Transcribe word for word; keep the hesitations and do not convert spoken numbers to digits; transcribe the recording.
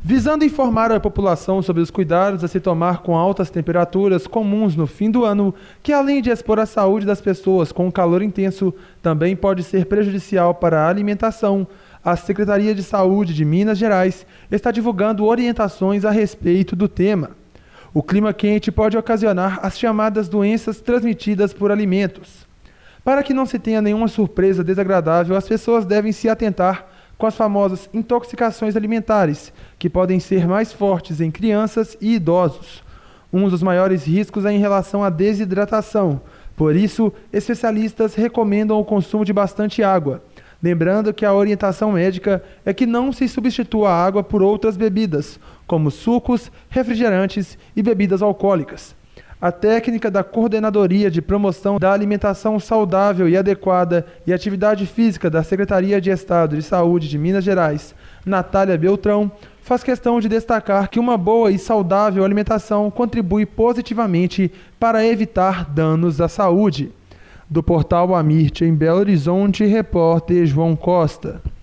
Visando informar a população sobre os cuidados a se tomar com altas temperaturas comuns no fim do ano, que além de expor a saúde das pessoas com calor intenso, também pode ser prejudicial para a alimentação, a Secretaria de Saúde de Minas Gerais está divulgando orientações a respeito do tema. O clima quente pode ocasionar as chamadas doenças transmitidas por alimentos. Para que não se tenha nenhuma surpresa desagradável, as pessoas devem se atentar com as famosas intoxicações alimentares, que podem ser mais fortes em crianças e idosos. Um dos maiores riscos é em relação à desidratação. Por isso, especialistas recomendam o consumo de bastante água. Lembrando que a orientação médica é que não se substitua a água por outras bebidas, como sucos, refrigerantes e bebidas alcoólicas. A técnica da Coordenadoria de Promoção da Alimentação Saudável e Adequada e Atividade Física da Secretaria de Estado de Saúde de Minas Gerais, Natália Beltrão, faz questão de destacar que uma boa e saudável alimentação contribui positivamente para evitar danos à saúde. Do portal Amirte, em Belo Horizonte, repórter João Costa.